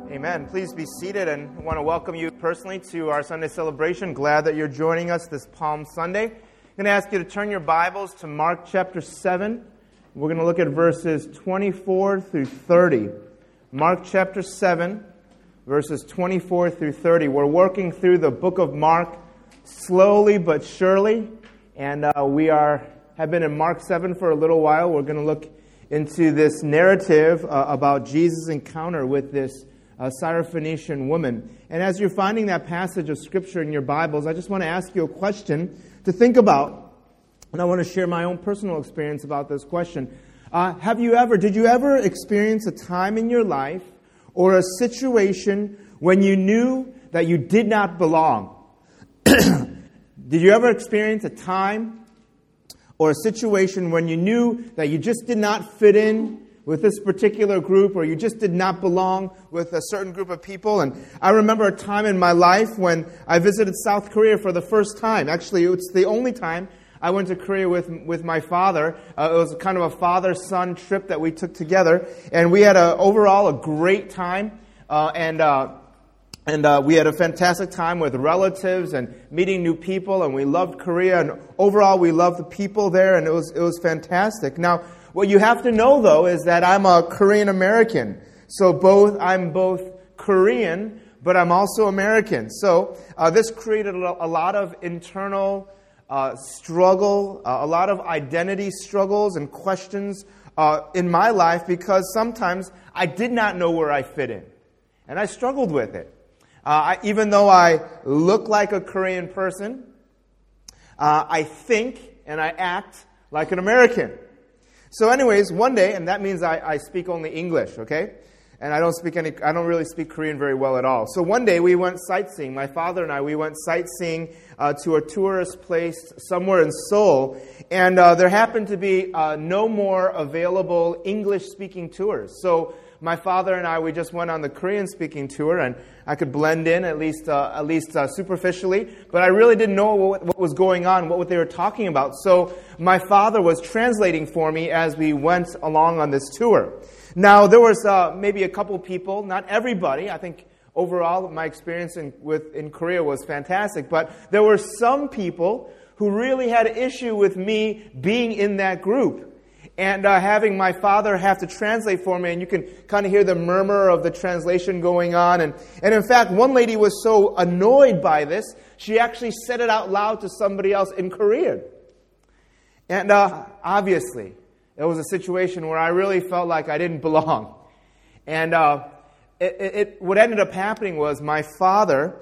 Amen. Please be seated, and I want to welcome you personally to our Sunday celebration. Glad that you're joining us this Palm Sunday. I'm going to ask you to turn your Bibles to Mark chapter 7. We're going to look at verses 24 through 30. Mark chapter 7, verses 24 through 30. We're working through the book of Mark slowly but surely, and we have been in Mark 7 for a little while. We're going to look into this narrative about Jesus' encounter with this Syrophoenician woman. And as you're finding that passage of Scripture in your Bibles, I just want to ask you a question to think about. And I want to share my own personal experience about this question. Did you ever experience a time in your life or a situation when you knew that you did not belong? Did you ever experience a time or a situation when you knew that you just did not fit in with this particular group, or you just did not belong with a certain group of people? And I remember a time in my life when I visited South Korea for the first time. Actually, it's the only time I went to Korea with my father. It was kind of a father-son trip that we took together, and we had overall a great time. And we had a fantastic time with relatives and meeting new people, and we loved Korea, and overall we loved the people there, and it was fantastic. Now, what you have to know, though, is that I'm a Korean American. So I'm both Korean, but I'm also American. So this created a lot of internal struggle, a lot of identity struggles and questions in my life, because sometimes I did not know where I fit in, and I struggled with it. Even though I look like a Korean person, I think and I act like an American. So anyways, one day, and that means I speak only English, okay? And I don't really speak Korean very well at all. So one day we went sightseeing. My father and I, we went sightseeing to a tourist place somewhere in Seoul. And there happened to be no more available English-speaking tours. So my father and I, we just went on the Korean-speaking tour, and I could blend in at least superficially, but I really didn't know what was going on, what they were talking about. So my father was translating for me as we went along on this tour. Now, there was maybe a couple people, not everybody. I think overall my experience in Korea was fantastic, but there were some people who really had an issue with me being in that group. And having my father have to translate for me, and you can kind of hear the murmur of the translation going on. And in fact, one lady was so annoyed by this, she actually said it out loud to somebody else in Korean. And obviously, it was a situation where I really felt like I didn't belong. And what ended up happening was my father,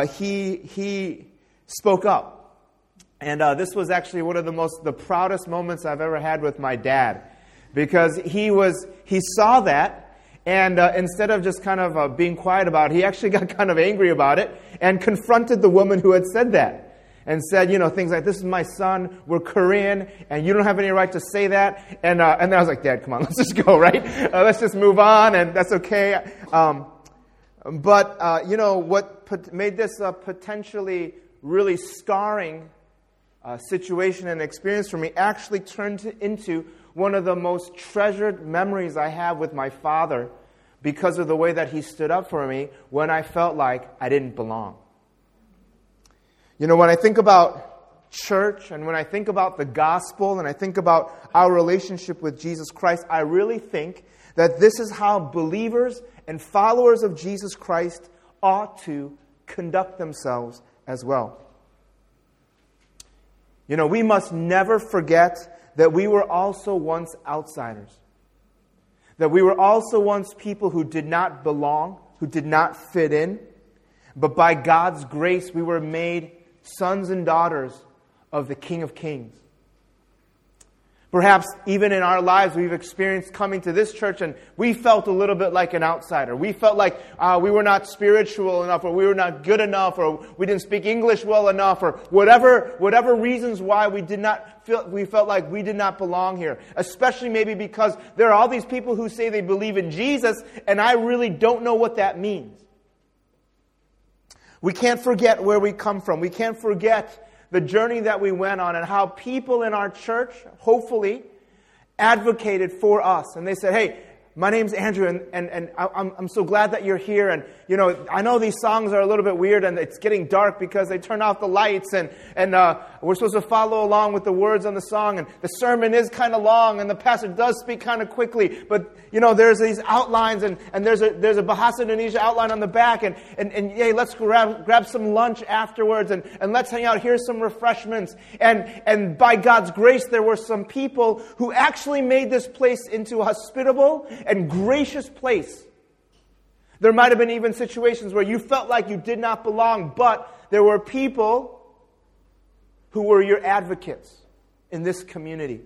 he spoke up. And this was actually one of the proudest moments I've ever had with my dad, because he saw that, and instead of just kind of being quiet about it, he actually got kind of angry about it and confronted the woman who had said that, and said, things like, "This is my son, we're Korean, and you don't have any right to say that." And then I was like, "Dad, come on, let's just go, right? Let's just move on, and that's okay." But what made this potentially really scarring situation and experience for me actually turned into one of the most treasured memories I have with my father, because of the way that he stood up for me when I felt like I didn't belong. When I think about church, and when I think about the gospel, and I think about our relationship with Jesus Christ, I really think that this is how believers and followers of Jesus Christ ought to conduct themselves as well. We must never forget that we were also once outsiders. That we were also once people who did not belong, who did not fit in. But by God's grace, we were made sons and daughters of the King of Kings. Perhaps even in our lives, we've experienced coming to this church and we felt a little bit like an outsider. We felt like we were not spiritual enough, or we were not good enough, or we didn't speak English well enough, or whatever reasons why we felt like we did not belong here. Especially maybe because there are all these people who say they believe in Jesus, and I really don't know what that means. We can't forget where we come from. We can't forget the journey that we went on, and how people in our church, hopefully, advocated for us. And they said, "Hey, my name's Andrew, and I'm so glad that you're here. And, I know these songs are a little bit weird, and it's getting dark because they turn off the lights, and we're supposed to follow along with the words on the song. And the sermon is kind of long, and the pastor does speak kind of quickly. But, there's these outlines, and there's a Bahasa Indonesia outline on the back. And hey, let's grab some lunch afterwards, and let's hang out. Here's some refreshments. And by God's grace, there were some people who actually made this place into a hospitable and gracious place. There might have been even situations where you felt like you did not belong, but there were people who were your advocates in this community.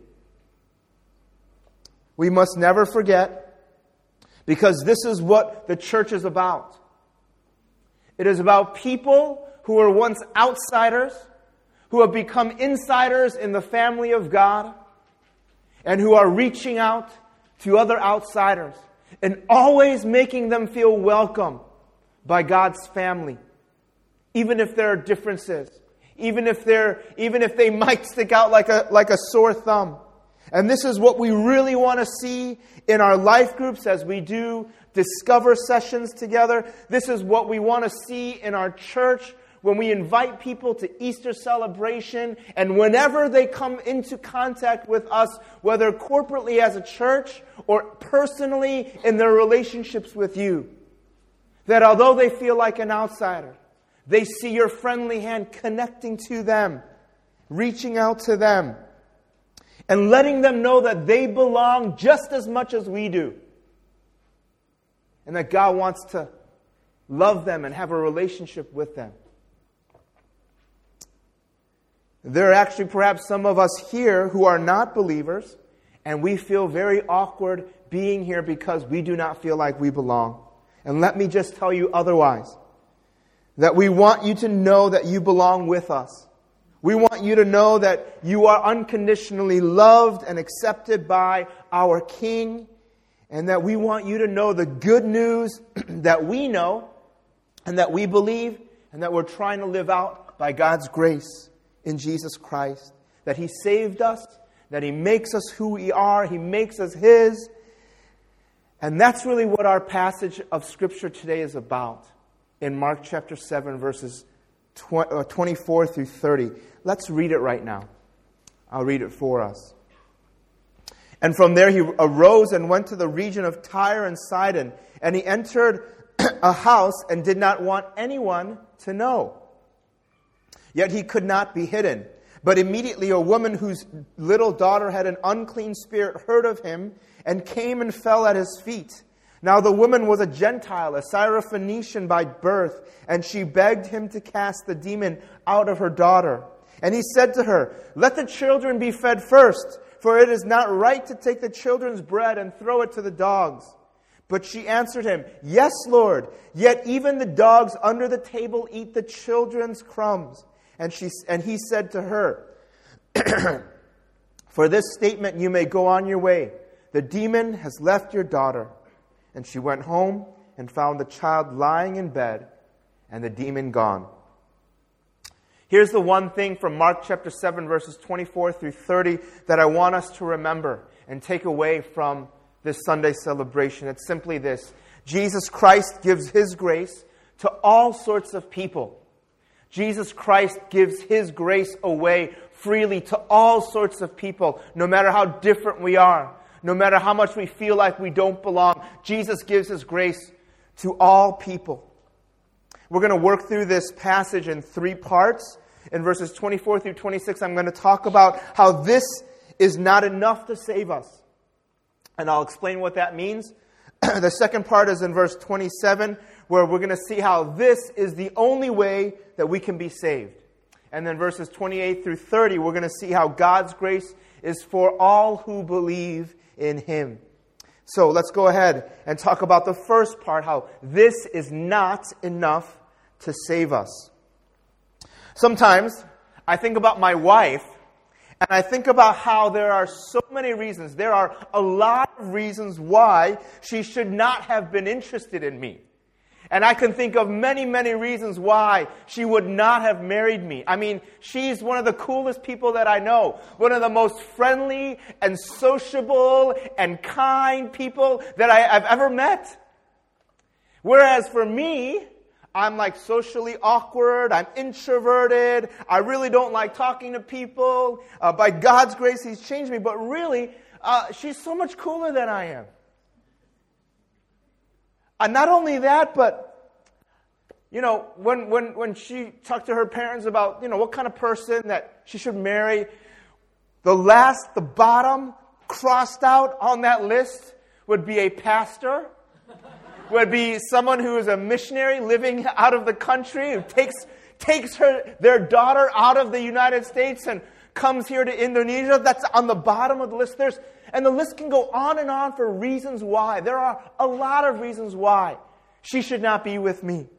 We must never forget, because this is what the church is about. It is about people who were once outsiders, who have become insiders in the family of God, and who are reaching out to other outsiders and always making them feel welcome by God's family, even if there are differences, even if they might stick out like a sore thumb. And this is what we really want to see in our life groups as we do discover sessions together. This is what we want to see in our church when we invite people to Easter celebration, and whenever they come into contact with us, whether corporately as a church or personally in their relationships with you, that although they feel like an outsider, they see your friendly hand connecting to them, reaching out to them, and letting them know that they belong just as much as we do, and that God wants to love them and have a relationship with them. There are actually perhaps some of us here who are not believers, and we feel very awkward being here because we do not feel like we belong. And let me just tell you otherwise, that we want you to know that you belong with us. We want you to know that you are unconditionally loved and accepted by our King, and that we want you to know the good news that we know and that we believe and that we're trying to live out by God's grace in Jesus Christ. That He saved us, that He makes us who we are, He makes us His. And that's really what our passage of Scripture today is about in Mark chapter 7, verses 24 through 30. Let's read it right now. I'll read it for us. And from there he arose and went to the region of Tyre and Sidon, and he entered a house and did not want anyone to know. Yet he could not be hidden. But immediately a woman whose little daughter had an unclean spirit heard of him and came and fell at his feet. Now the woman was a Gentile, a Syrophoenician by birth, and she begged him to cast the demon out of her daughter. And he said to her, "Let the children be fed first, for it is not right to take the children's bread and throw it to the dogs." But she answered him, "Yes, Lord, yet even the dogs under the table eat the children's crumbs." And he said to her, "For this statement you may go on your way. The demon has left your daughter." And she went home and found the child lying in bed and the demon gone. Here's the one thing from Mark chapter 7, verses 24 through 30 that I want us to remember and take away from this Sunday celebration. It's simply this: Jesus Christ gives His grace to all sorts of people. Jesus Christ gives His grace away freely to all sorts of people, no matter how different we are, no matter how much we feel like we don't belong. Jesus gives His grace to all people. We're going to work through this passage in 3 parts. In verses 24 through 26, I'm going to talk about how this is not enough to save us. And I'll explain what that means. The second part is in verse 27, where we're going to see how this is the only way that we can be saved. And then verses 28 through 30, we're going to see how God's grace is for all who believe in Him. So let's go ahead and talk about the first part, how this is not enough to save us. Sometimes I think about my wife, and I think about how there are so many reasons. There are a lot of reasons why she should not have been interested in me. And I can think of many, many reasons why she would not have married me. I mean, she's one of the coolest people that I know. One of the most friendly and sociable and kind people that I've ever met. Whereas for me, I'm like socially awkward. I'm introverted. I really don't like talking to people. By God's grace, He's changed me. But really, she's so much cooler than I am. Not only that, but, when she talked to her parents about, what kind of person that she should marry, the bottom crossed out on that list would be a pastor, would be someone who is a missionary living out of the country, who takes their daughter out of the United States and comes here to Indonesia. That's on the bottom of the list. And the list can go on and on for reasons why. There are a lot of reasons why she should not be with me.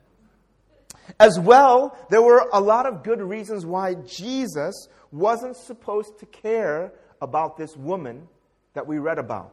As well, there were a lot of good reasons why Jesus wasn't supposed to care about this woman that we read about.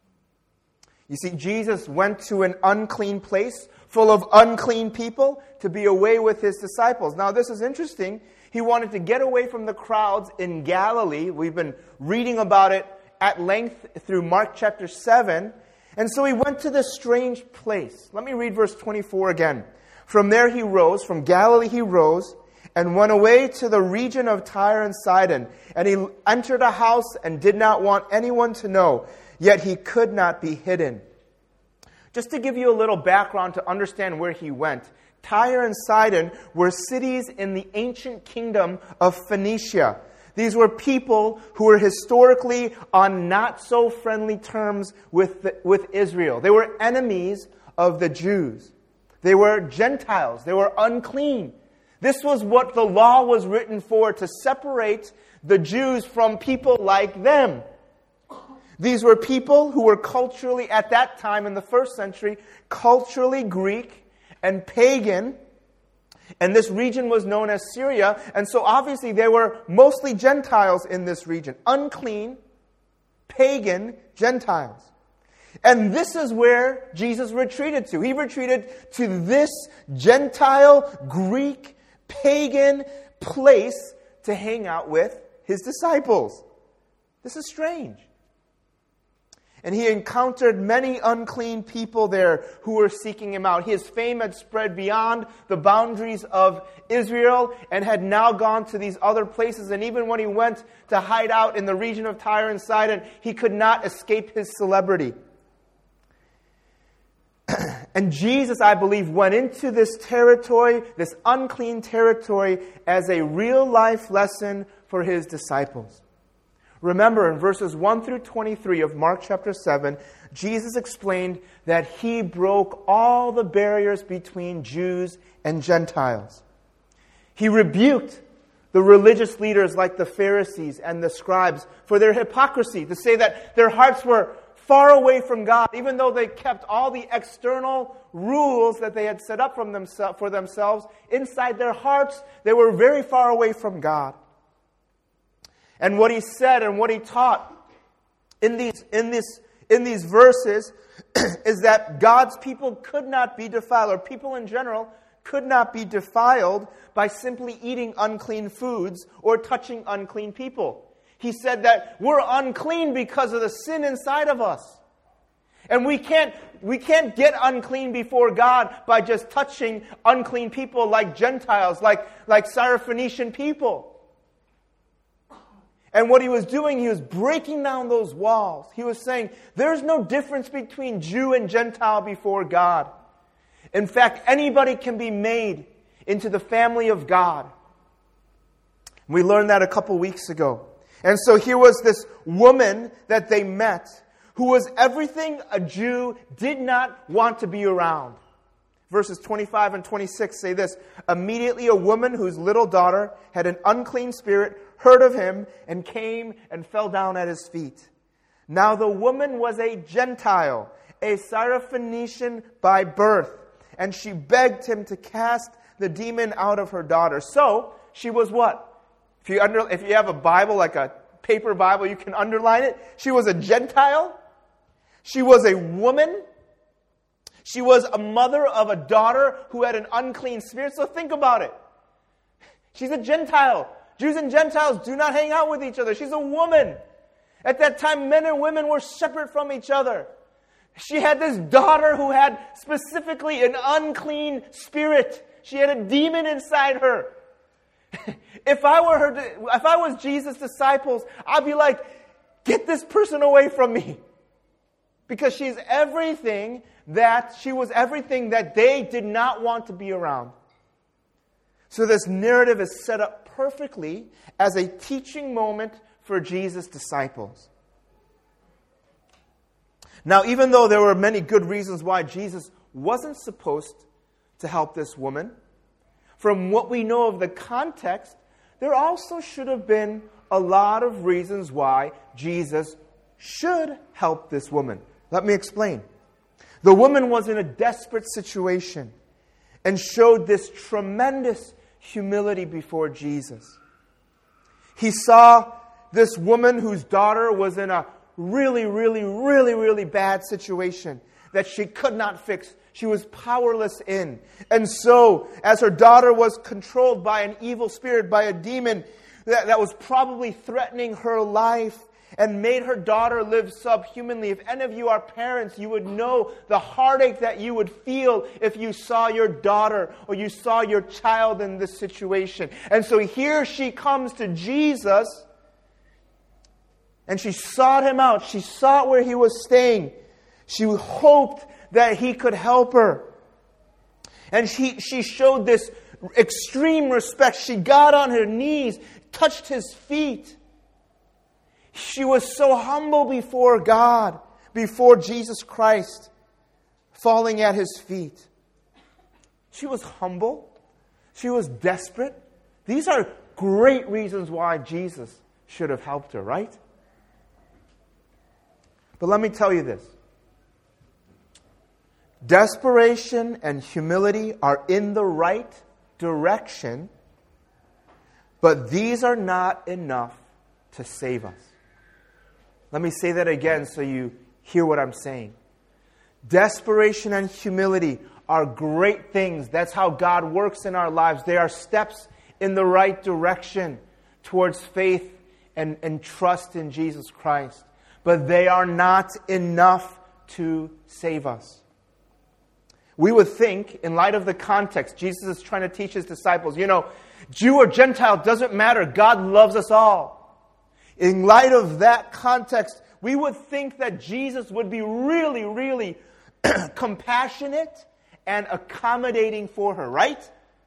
You see, Jesus went to an unclean place full of unclean people to be away with His disciples. Now, this is interesting. He wanted to get away from the crowds in Galilee. We've been reading about it at length through Mark chapter 7. And so He went to this strange place. Let me read verse 24 again. From there He rose, from Galilee He rose, and went away to the region of Tyre and Sidon. And He entered a house and did not want anyone to know, yet He could not be hidden. Just to give you a little background to understand where He went, Tyre and Sidon were cities in the ancient kingdom of Phoenicia. These were people who were historically on not so friendly terms with Israel. They were enemies of the Jews. They were Gentiles. They were unclean. This was what the law was written for, to separate the Jews from people like them. These were people who were culturally, at that time in the first century, culturally Greek and pagan. And this region was known as Syria. And so obviously there were mostly Gentiles in this region. Unclean, pagan Gentiles. And this is where Jesus retreated to. He retreated to this Gentile, Greek, pagan place to hang out with His disciples. This is strange. And He encountered many unclean people there who were seeking Him out. His fame had spread beyond the boundaries of Israel and had now gone to these other places. And even when He went to hide out in the region of Tyre and Sidon, He could not escape His celebrity. And Jesus, I believe, went into this territory, this unclean territory, as a real-life lesson for His disciples. Remember, in verses 1 through 23 of Mark chapter 7, Jesus explained that He broke all the barriers between Jews and Gentiles. He rebuked the religious leaders like the Pharisees and the scribes for their hypocrisy, to say that their hearts were far away from God, even though they kept all the external rules that they had set up for themselves. Inside their hearts, they were very far away from God. And what He said and what He taught in these verses is that God's people could not be defiled, or people in general could not be defiled by simply eating unclean foods or touching unclean people. He said that we're unclean because of the sin inside of us. And we can't get unclean before God by just touching unclean people like Gentiles, like Syrophoenician people. And what He was doing, He was breaking down those walls. He was saying, there's no difference between Jew and Gentile before God. In fact, anybody can be made into the family of God. We learned that a couple weeks ago. And so here was this woman that they met who was everything a Jew did not want to be around. Verses 25 and 26 say this: Immediately a woman whose little daughter had an unclean spirit heard of Him and came and fell down at His feet. Now the woman was a Gentile, a Syrophoenician by birth, and she begged Him to cast the demon out of her daughter. So she was what? If you have a Bible, like a paper Bible, you can underline it. She was a Gentile. She was a woman. She was a mother of a daughter who had an unclean spirit. So think about it. She's a Gentile. Jews and Gentiles do not hang out with each other. She's a woman. At that time, men and women were separate from each other. She had this daughter who had specifically an unclean spirit. She had a demon inside her. If I was Jesus' disciples, I'd be like, get this person away from me. Because she was everything that they did not want to be around. So this narrative is set up perfectly as a teaching moment for Jesus' disciples. Now, even though there were many good reasons why Jesus wasn't supposed to help this woman, from what we know of the context, there also should have been a lot of reasons why Jesus should help this woman. Let me explain. The woman was in a desperate situation and showed this tremendous humility before Jesus. He saw this woman whose daughter was in a really bad situation that she could not fix. She was powerless in. And so, as her daughter was controlled by an evil spirit, by a demon that was probably threatening her life and made her daughter live subhumanly. If any of you are parents, you would know the heartache that you would feel if you saw your daughter or you saw your child in this situation. And so here she comes to Jesus, and she sought him out. She sought where he was staying. She hoped that he could help her. And she showed this extreme respect. She got on her knees, touched his feet. She was so humble before God, before Jesus Christ, falling at his feet. She was humble. She was desperate. These are great reasons why Jesus should have helped her, right? But let me tell you this. Desperation and humility are in the right direction, but these are not enough to save us. Let me say that again so you hear what I'm saying. Desperation and humility are great things. That's how God works in our lives. They are steps in the right direction towards faith and trust in Jesus Christ. But they are not enough to save us. We would think, in light of the context, Jesus is trying to teach his disciples, Jew or Gentile, doesn't matter. God loves us all. In light of that context, we would think that Jesus would be really compassionate and accommodating for her, right?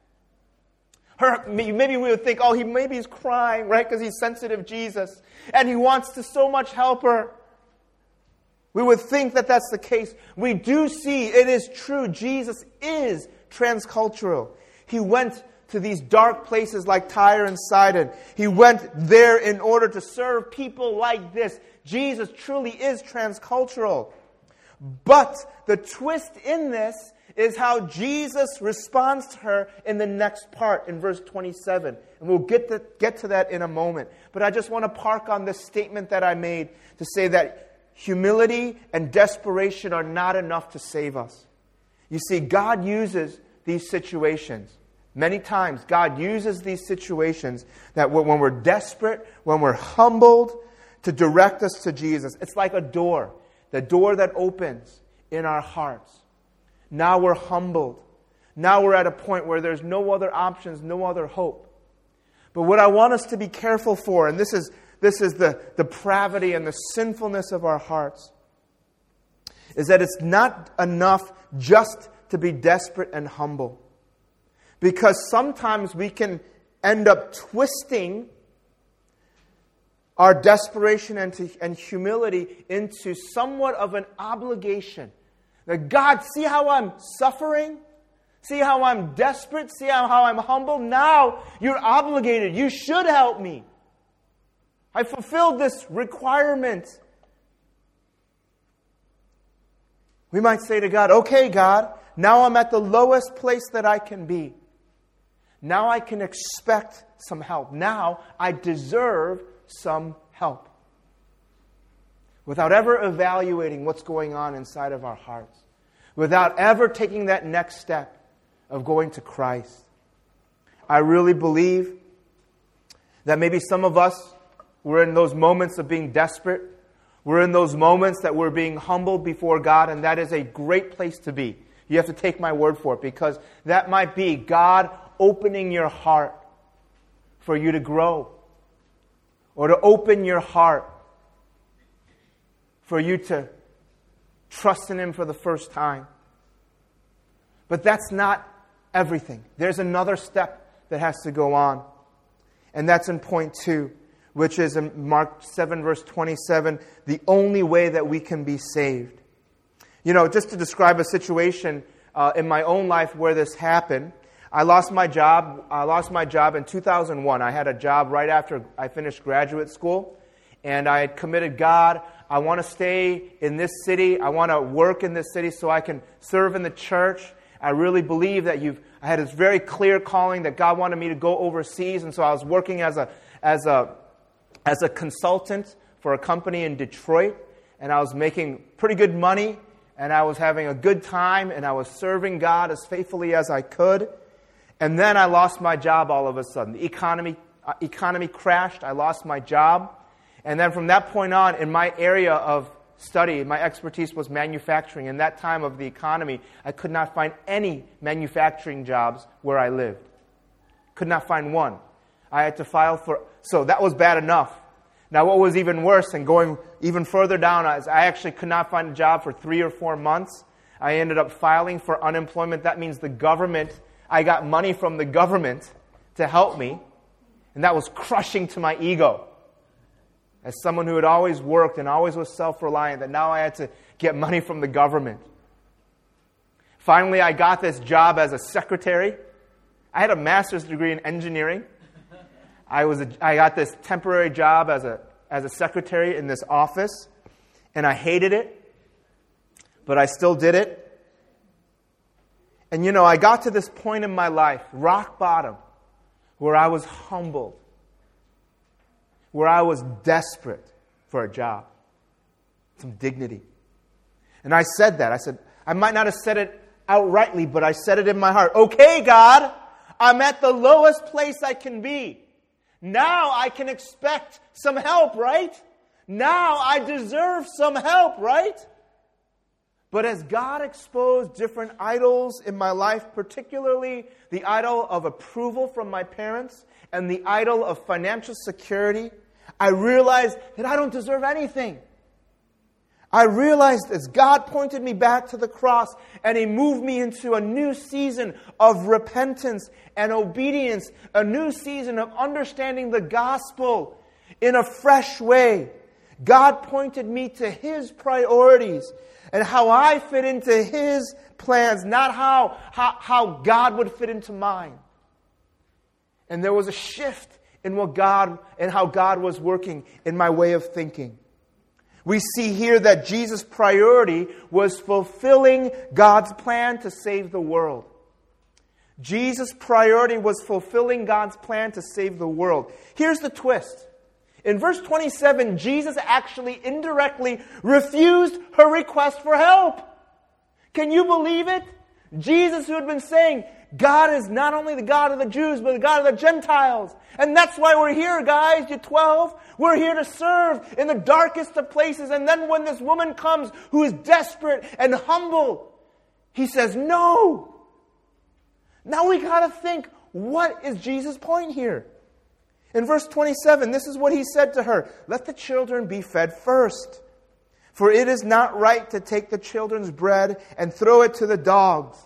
Maybe we would think, maybe he's crying, right? Because he's sensitive Jesus. And he wants to so much help her. We would think that that's the case. We do see, it is true, Jesus is transcultural. He went to these dark places like Tyre and Sidon. He went there in order to serve people like this. Jesus truly is transcultural. But the twist in this is how Jesus responds to her in the next part, in verse 27. And we'll get to that in a moment. But I just want to park on this statement that I made to say that humility and desperation are not enough to save us. You see, God uses these situations. Many times, God uses these situations that when we're desperate, when we're humbled, to direct us to Jesus. It's like a door, the door that opens in our hearts. Now we're humbled. Now we're at a point where there's no other options, no other hope. But what I want us to be careful for, and this is the depravity and the sinfulness of our hearts, is that it's not enough just to be desperate and humble. Because sometimes we can end up twisting our desperation and humility into somewhat of an obligation. That God, see how I'm suffering? See how I'm desperate? See how I'm humble? Now you're obligated. You should help me. I fulfilled this requirement. We might say to God, okay, God, now I'm at the lowest place that I can be. Now I can expect some help. Now I deserve some help. Without ever evaluating what's going on inside of our hearts. without ever taking that next step of going to Christ. I really believe that maybe some of us, we're in those moments of being desperate. We're in those moments that we're being humbled before God, and that is a great place to be. You have to take my word for it, because that might be God opening your heart for you to grow, or to open your heart for you to trust in Him for the first time. But that's not everything. There's another step that has to go on. And that's in point 2, which is in Mark 7, verse 27, the only way that we can be saved. You know, just to describe a situation in my own life where this happened, I lost my job. I lost my job in 2001. I had a job right after I finished graduate school, and I had committed, God, I want to stay in this city. I want to work in this city so I can serve in the church. I really believe that I had this very clear calling that God wanted me to go overseas, and so I was working as a consultant for a company in Detroit, and I was making pretty good money, and I was having a good time, and I was serving God as faithfully as I could. And then I lost my job all of a sudden. The economy crashed. I lost my job. And then from that point on, in my area of study, my expertise was manufacturing. In that time of the economy, I could not find any manufacturing jobs where I lived. Could not find one. I had to file for... So that was bad enough. Now what was even worse, and going even further down, is I actually could not find a job for 3 or 4 months. I ended up filing for unemployment. That means the government... I got money from the government to help me, and that was crushing to my ego. As someone who had always worked and always was self-reliant, that now I had to get money from the government. Finally, I got this job as a secretary. I had a master's degree in engineering. I got this temporary job as a secretary in this office, and I hated it, but I still did it. And you know, I got to this point in my life, rock bottom, where I was humbled, where I was desperate for a job, some dignity. And I said that. I said, I might not have said it outrightly, but I said it in my heart. Okay, God, I'm at the lowest place I can be. Now I can expect some help, right? Now I deserve some help, right? But as God exposed different idols in my life, particularly the idol of approval from my parents and the idol of financial security, I realized that I don't deserve anything. I realized as God pointed me back to the cross and He moved me into a new season of repentance and obedience, a new season of understanding the gospel in a fresh way. God pointed me to His priorities and how I fit into His plans, not how God would fit into mine. And there was a shift in how God was working in my way of thinking. We see here that Jesus' priority was fulfilling God's plan to save the world. Jesus' priority was fulfilling God's plan to save the world. Here's the twist. In verse 27, Jesus actually indirectly refused her request for help. Can you believe it? Jesus, who had been saying, God is not only the God of the Jews, but the God of the Gentiles. And that's why we're here, guys, you 12. We're here to serve in the darkest of places. And then when this woman comes who is desperate and humble, He says, no. Now we got to think, what is Jesus' point here? In verse 27, this is what He said to her. Let the children be fed first. For it is not right to take the children's bread and throw it to the dogs.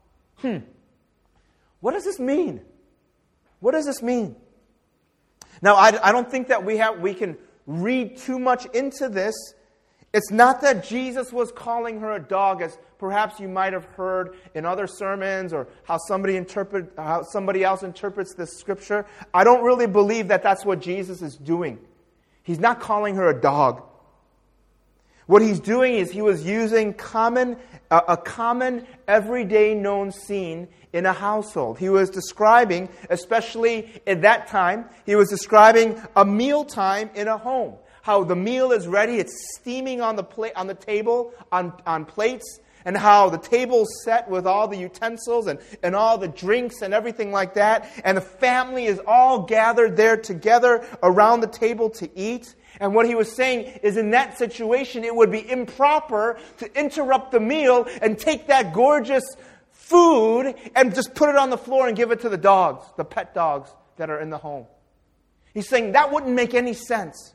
What does this mean? What does this mean? Now, I don't think that we can read too much into this. It's not that Jesus was calling her a dog, as perhaps you might have heard in other sermons, or how somebody else interprets this scripture. I don't really believe that that's what Jesus is doing. He's not calling her a dog. What He's doing is He was using a common, everyday known scene in a household. He was describing, especially at that time, He was describing a mealtime in a home. How the meal is ready, it's steaming on the table, on plates. and how the table's set with all the utensils and all the drinks and everything like that, and the family is all gathered there together around the table to eat. And what he was saying is, in that situation, it would be improper to interrupt the meal and take that gorgeous food and just put it on the floor and give it to the dogs, the pet dogs that are in the home. He's saying that wouldn't make any sense.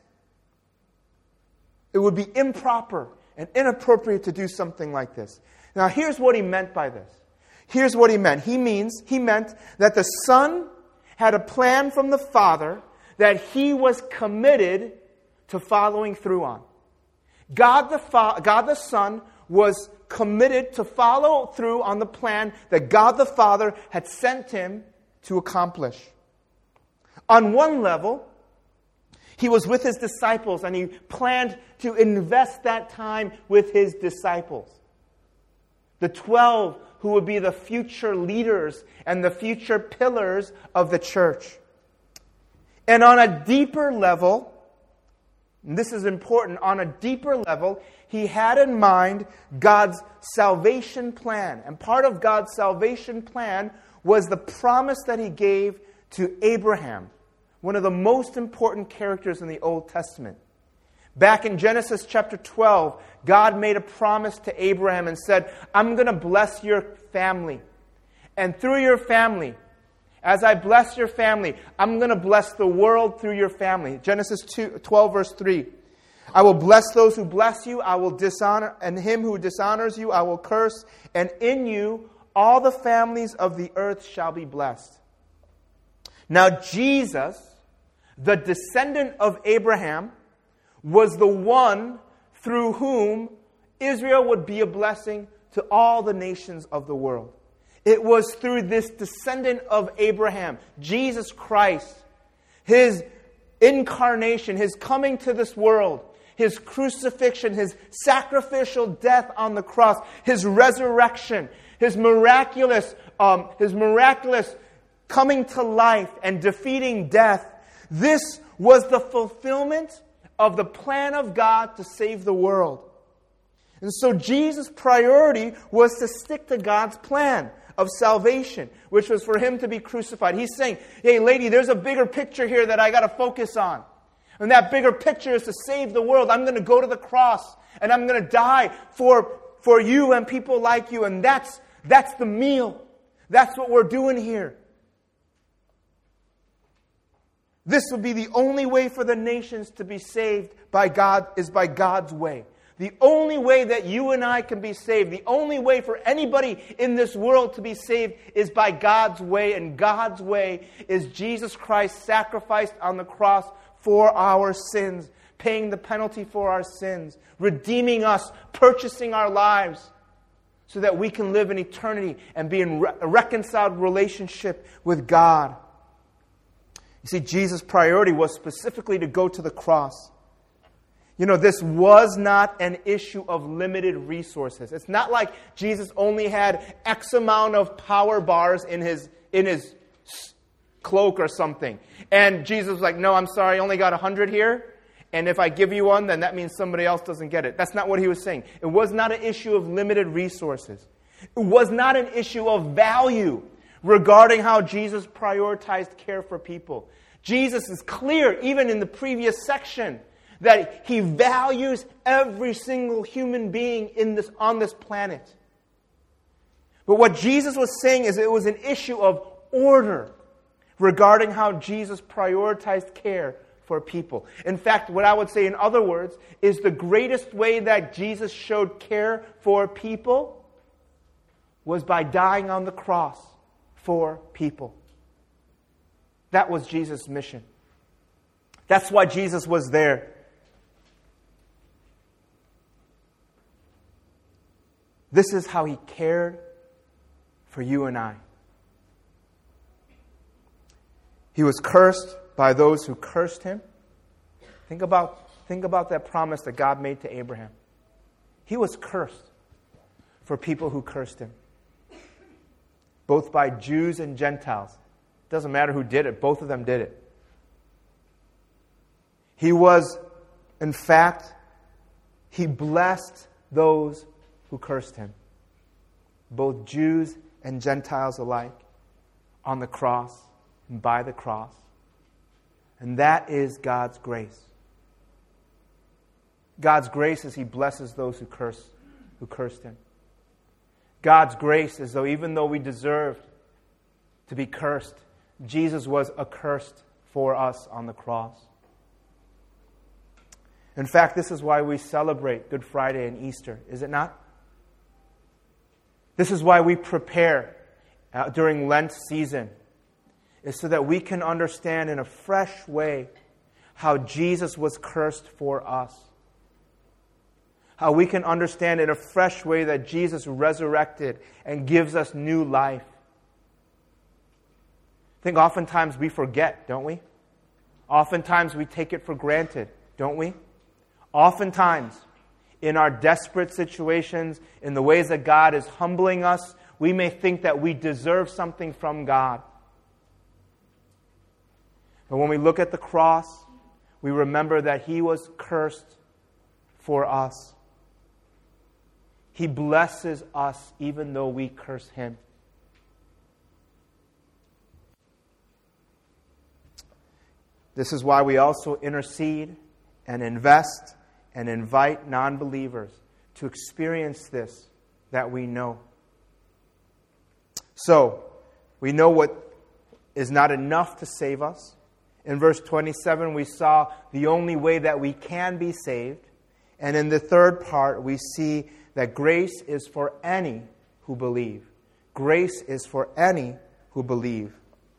It would be improper and inappropriate to do something like this. Now, here's what he meant by this. Here's what he meant. He meant that the Son had a plan from the Father that he was committed to following through on. God the Son was committed to follow through on the plan that God the Father had sent him to accomplish. On one level, he was with his disciples, and he planned to invest that time with his disciples. The 12 who would be the future leaders and the future pillars of the church. And on a deeper level, and this is important, on a deeper level, he had in mind God's salvation plan. And part of God's salvation plan was the promise that he gave to Abraham, one of the most important characters in the Old Testament. Back in Genesis chapter 12, God made a promise to Abraham and said, I'm going to bless your family. And through your family, as I bless your family, I'm going to bless the world through your family. Genesis 12, verse 3. I will bless those who bless you. I will dishonor, and him who dishonors you I will curse. And in you all the families of the earth shall be blessed. Now Jesus, the descendant of Abraham, was the one through whom Israel would be a blessing to all the nations of the world. It was through this descendant of Abraham, Jesus Christ, his incarnation, his coming to this world, his crucifixion, his sacrificial death on the cross, his resurrection, his miraculous coming to life and defeating death. This was the fulfillment of the plan of God to save the world. And so Jesus' priority was to stick to God's plan of salvation, which was for him to be crucified. He's saying, hey, lady, there's a bigger picture here that I got to focus on. And that bigger picture is to save the world. I'm going to go to the cross, and I'm going to die for you and people like you. And that's the meal. That's what we're doing here. This would be the only way for the nations to be saved by God, is by God's way. The only way that you and I can be saved, the only way for anybody in this world to be saved is by God's way. And God's way is Jesus Christ sacrificed on the cross for our sins, paying the penalty for our sins, redeeming us, purchasing our lives so that we can live in eternity and be in a reconciled relationship with God. You see, Jesus' priority was specifically to go to the cross. You know, this was not an issue of limited resources. It's not like Jesus only had X amount of power bars in his cloak or something. And Jesus was like, no, I'm sorry, I only got 100 here. And if I give you one, then that means somebody else doesn't get it. That's not what he was saying. It was not an issue of limited resources. It was not an issue of value regarding how Jesus prioritized care for people. Jesus is clear, even in the previous section, that he values every single human being on this planet. But what Jesus was saying is it was an issue of order regarding how Jesus prioritized care for people. In fact, what I would say, in other words, is the greatest way that Jesus showed care for people was by dying on the cross for people. That was Jesus' mission. That's why Jesus was there. This is how he cared for you and I. He was cursed by those who cursed him. Think about that promise that God made to Abraham. He was cursed for people who cursed him, both by Jews and Gentiles. It doesn't matter who did it. Both of them did it. He was, in fact, he blessed those who cursed him. both Jews and Gentiles alike, on the cross and by the cross. And that is God's grace. God's grace is He blesses those who cursed Him. God's grace is though even though we deserved to be cursed, Jesus was accursed for us on the cross. In fact, this is why we celebrate Good Friday and Easter, is it not? This is why we prepare during Lent season, is so that we can understand in a fresh way how Jesus was cursed for us. How we can understand in a fresh way that Jesus resurrected and gives us new life. I think oftentimes we forget, don't we? Oftentimes we take it for granted, don't we? Oftentimes, in our desperate situations, in the ways that God is humbling us, we may think that we deserve something from God. But when we look at the cross, we remember that He was cursed for us. He blesses us even though we curse Him. This is why we also intercede and invest and invite non-believers to experience this that we know. So, we know what is not enough to save us. In verse 27, we saw the only way that we can be saved. And in the third part, we see that grace is for any who believe. Grace is for any who believe.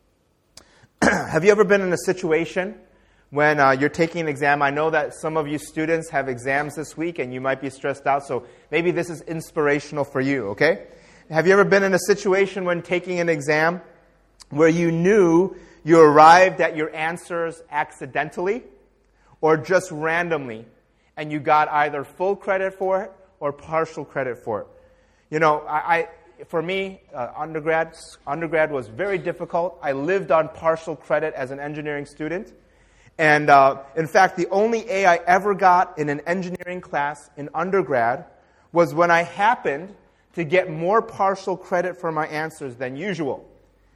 Have you ever been in a situation when you're taking an exam? I know that some of you students have exams this week and you might be stressed out, so maybe this is inspirational for you, okay? Have you ever been in a situation when taking an exam where you knew you arrived at your answers accidentally or just randomly, and you got either full credit for it or partial credit for it? You know, for me, undergrad was very difficult. I lived on partial credit as an engineering student. And in fact, the only A I ever got in an engineering class in undergrad was when I happened to get more partial credit for my answers than usual.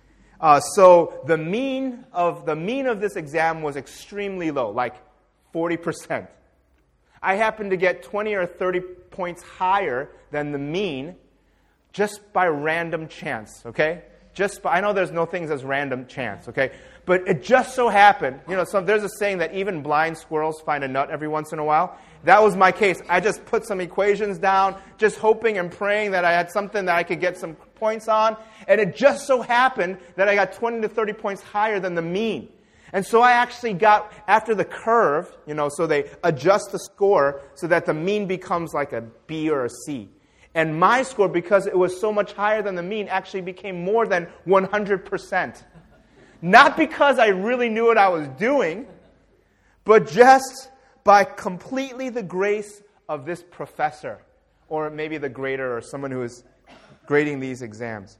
So the mean of this exam was extremely low, like 40%. I happened to get 20 or 30 points higher than the mean just by random chance, okay? I know there's no things as random chance, okay? But it just so happened, there's a saying that even blind squirrels find a nut every once in a while. That was my case. I just put some equations down, just hoping and praying that I had something that I could get some points on. And it just so happened that I got 20 to 30 points higher than the mean. And so I actually got, after the curve, so they adjust the score so that the mean becomes like a B or a C. And my score, because it was so much higher than the mean, actually became more than 100%. Not because I really knew what I was doing, but just by completely the grace of this professor, or maybe the grader, or someone who is grading these exams.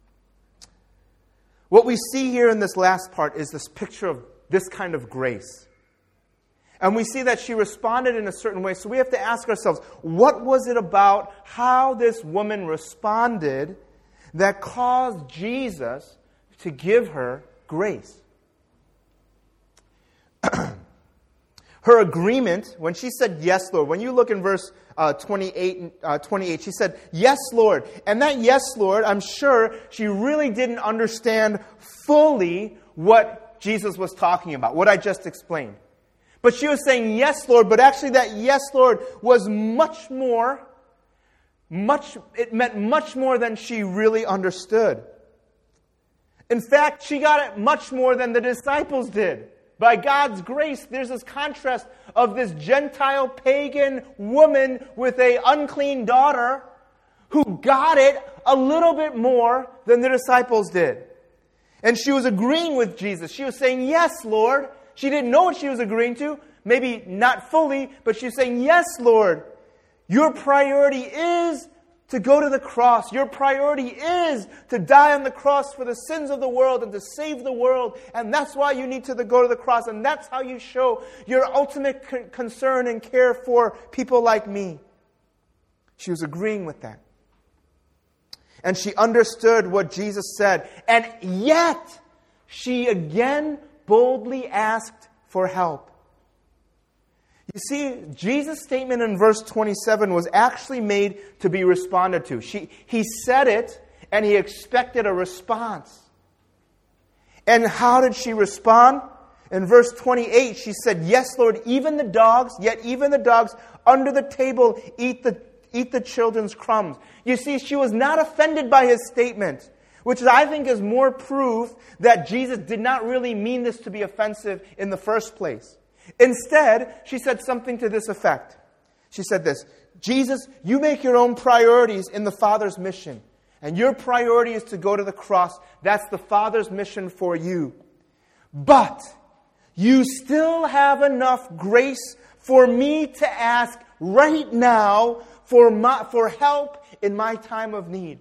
What we see here in this last part is this picture of this kind of grace. And we see that she responded in a certain way. So we have to ask ourselves, what was it about how this woman responded that caused Jesus to give her grace? Her agreement, when she said, yes, Lord, when you look in verse 28, she said, yes, Lord. And that yes, Lord, I'm sure she really didn't understand fully what Jesus was talking about, what I just explained. But she was saying, yes, Lord, but actually that yes, Lord was it meant much more than she really understood. In fact, she got it much more than the disciples did. By God's grace, there's this contrast of this Gentile pagan woman with an unclean daughter who got it a little bit more than the disciples did. And she was agreeing with Jesus. She was saying, yes, Lord. She didn't know what she was agreeing to, maybe not fully, but she was saying, yes, Lord. Your priority is to go to the cross. Your priority is to die on the cross for the sins of the world and to save the world. And that's why you need to go to the cross. And that's how you show your ultimate concern and care for people like me. She was agreeing with that. and she understood what Jesus said. And yet, she again boldly asked for help. You see, Jesus' statement in verse 27 was actually made to be responded to. He said it, and he expected a response. And how did she respond? In verse 28, she said, "Yes, Lord, even the dogs under the table eat the children's crumbs." You see, she was not offended by his statement, which I think is more proof that Jesus did not really mean this to be offensive in the first place. Instead, she said something to this effect. She said this, "Jesus, you make your own priorities in the Father's mission. And your priority is to go to the cross. That's the Father's mission for you. But you still have enough grace for me to ask right now for help in my time of need.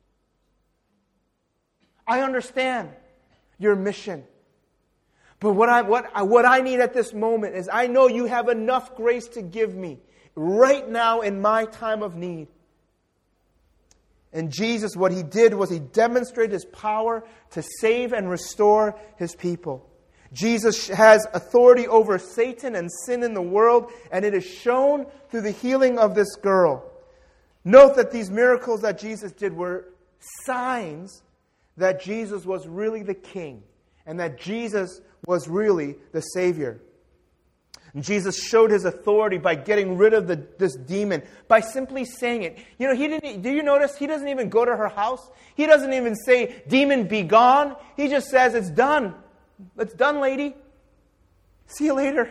I understand your mission. But what I need at this moment is I know you have enough grace to give me right now in my time of need." And Jesus, what he did was he demonstrated his power to save and restore his people. Jesus has authority over Satan and sin in the world, and it is shown through the healing of this girl. Note that these miracles that Jesus did were signs that Jesus was really the King and that Jesus was really the Savior. And Jesus showed his authority by getting rid of this demon, by simply saying it. You know, do you notice he doesn't even go to her house? He doesn't even say, "Demon, be gone." He just says, "It's done. It's done, lady. See you later."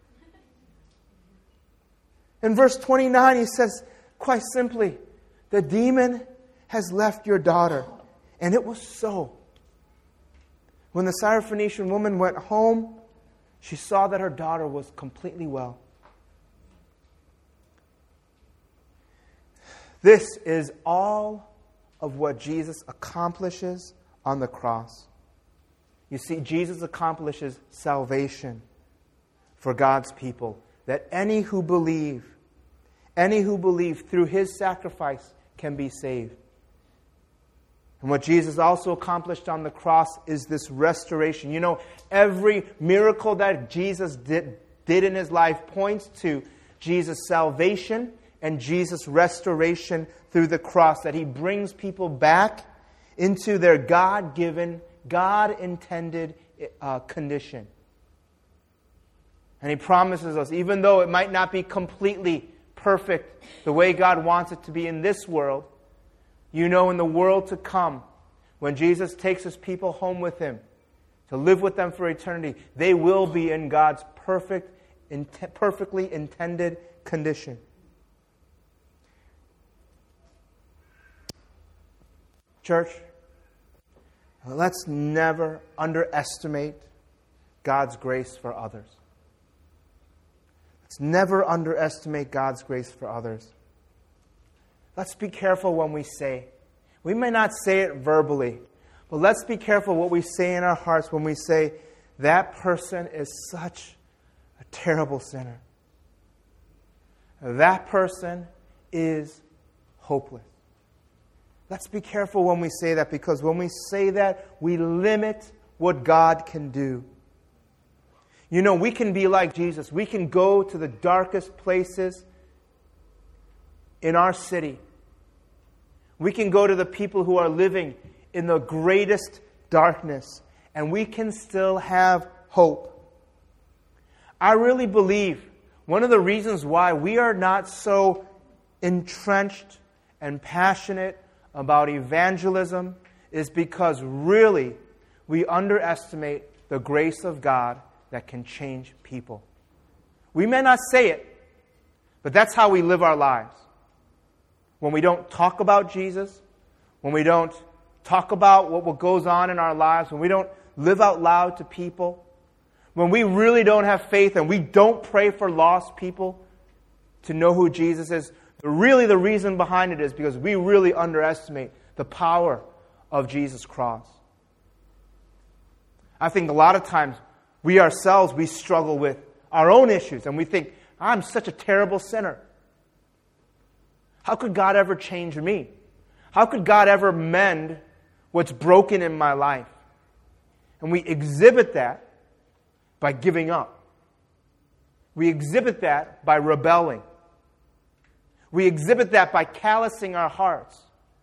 In verse 29, he says, quite simply, "The demon has left your daughter." And it was so. When the Syrophoenician woman went home, she saw that her daughter was completely well. This is all of what Jesus accomplishes on the cross. You see, Jesus accomplishes salvation for God's people, that any who believe through his sacrifice can be saved. And what Jesus also accomplished on the cross is this restoration. You know, every miracle that Jesus did in his life points to Jesus' salvation and Jesus' restoration through the cross, that he brings people back into their God-given, God-intended condition. And he promises us, even though it might not be completely perfect the way God wants it to be in this world, you know, in the world to come, when Jesus takes his people home with him to live with them for eternity, they will be in God's perfectly intended condition. Church, let's never underestimate God's grace for others. Let's never underestimate God's grace for others. Let's be careful when we say. We may not say it verbally, but let's be careful what we say in our hearts when we say, "That person is such a terrible sinner. That person is hopeless." Let's be careful when we say that, because when we say that, we limit what God can do. You know, we can be like Jesus. We can go to the darkest places in our city. We can go to the people who are living in the greatest darkness, and we can still have hope. I really believe one of the reasons why we are not so entrenched and passionate about evangelism is because really we underestimate the grace of God that can change people. We may not say it, but that's how we live our lives. When we don't talk about Jesus, when we don't talk about what goes on in our lives, when we don't live out loud to people, when we really don't have faith and we don't pray for lost people to know who Jesus is, really the reason behind it is because we really underestimate the power of Jesus' cross. I think a lot of times we ourselves, we struggle with our own issues and we think, "I'm such a terrible sinner. How could God ever change me? How could God ever mend what's broken in my life? And we exhibit that by giving up. We exhibit that by rebelling. We exhibit that by callousing our hearts.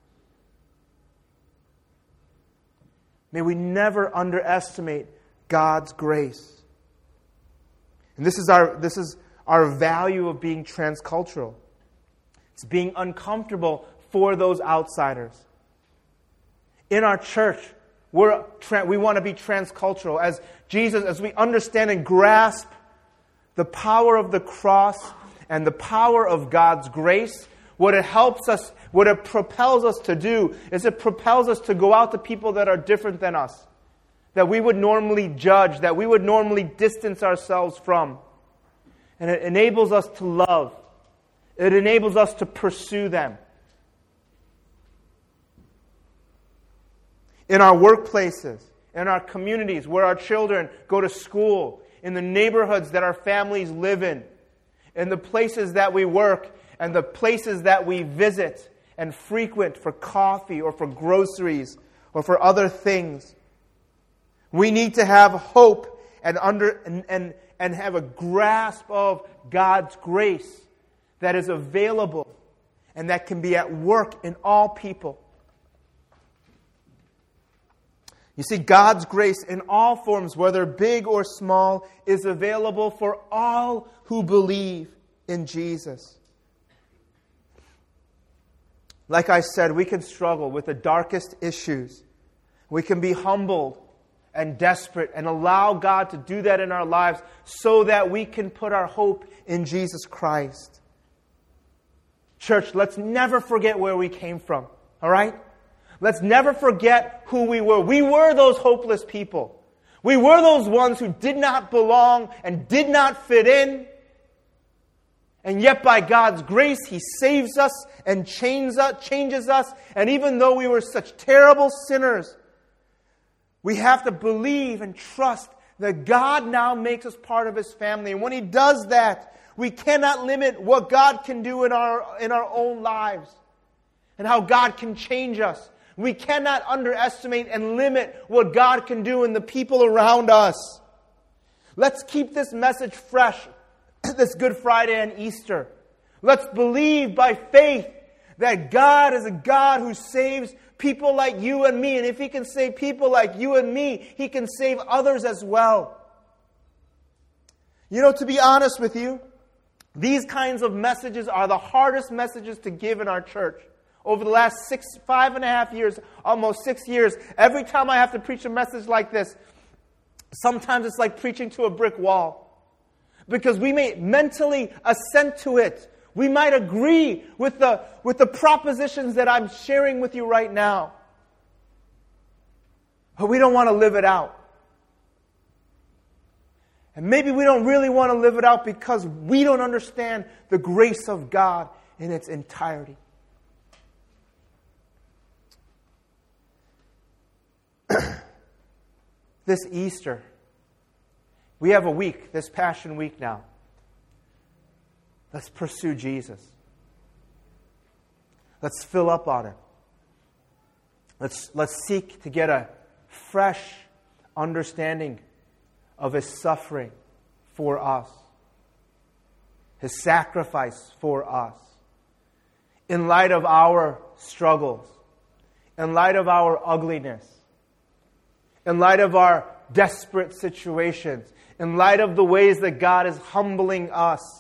May we never underestimate God's grace. And this is our value of being transcultural. It's being uncomfortable for those outsiders. In our church, we want to be transcultural. As we understand and grasp the power of the cross and the power of God's grace, what it propels us to do is it propels us to go out to people that are different than us, that we would normally judge, that we would normally distance ourselves from. And it enables us to love. It enables us to pursue them. In our workplaces, in our communities where our children go to school, in the neighborhoods that our families live in the places that we work, and the places that we visit and frequent for coffee or for groceries or for other things. We need to have hope and have a grasp of God's grace that is available and that can be at work in all people. You see, God's grace in all forms, whether big or small, is available for all who believe in Jesus. Like I said, we can struggle with the darkest issues. We can be humbled and desperate and allow God to do that in our lives so that we can put our hope in Jesus Christ. Church, let's never forget where we came from, all right? Let's never forget who we were. We were those hopeless people. We were those ones who did not belong and did not fit in. And yet by God's grace, He saves us and changes us. And even though we were such terrible sinners, we have to believe and trust that God now makes us part of His family. And when He does that, we cannot limit what God can do in our own lives and how God can change us. We cannot underestimate and limit what God can do in the people around us. Let's keep this message fresh this Good Friday and Easter. Let's believe by faith that God is a God who saves people like you and me. And if He can save people like you and me, He can save others as well. You know, to be honest with you, these kinds of messages are the hardest messages to give in our church. Over the last 5.5 years, almost 6 years, every time I have to preach a message like this, sometimes it's like preaching to a brick wall. Because we may mentally assent to it. We might agree with the propositions that I'm sharing with you right now. But we don't want to live it out. And maybe we don't really want to live it out because we don't understand the grace of God in its entirety. This Easter, we have a week, this Passion Week now. Let's pursue Jesus. Let's fill up on Him. Let's seek to get a fresh understanding of His suffering for us, His sacrifice for us, in light of our struggles, in light of our ugliness, in light of our desperate situations, in light of the ways that God is humbling us.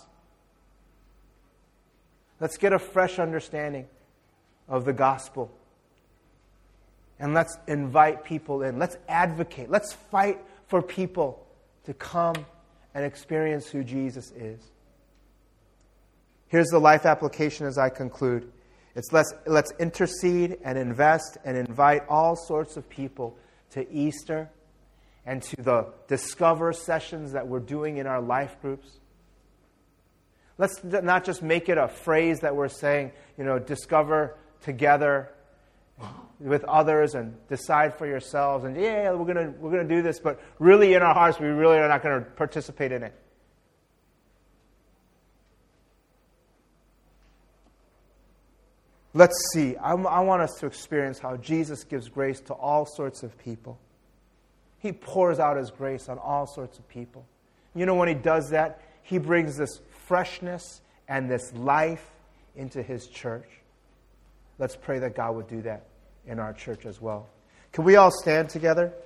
Let's get a fresh understanding of the gospel. And let's invite people in. Let's advocate. Let's fight for people to come and experience who Jesus is. Here's the life application as I conclude. It's let's intercede and invest and invite all sorts of people to Easter and to the Discover sessions that we're doing in our life groups. Let's not just make it a phrase that we're saying, discover together with others and decide for yourselves and we're gonna do this, but really in our hearts we really are not going to participate in it. Let's see. I want us to experience how Jesus gives grace to all sorts of people. He pours out His grace on all sorts of people. You know, when He does that, He brings this freshness and this life into His church. Let's pray that God would do that in our church as well. Can we all stand together?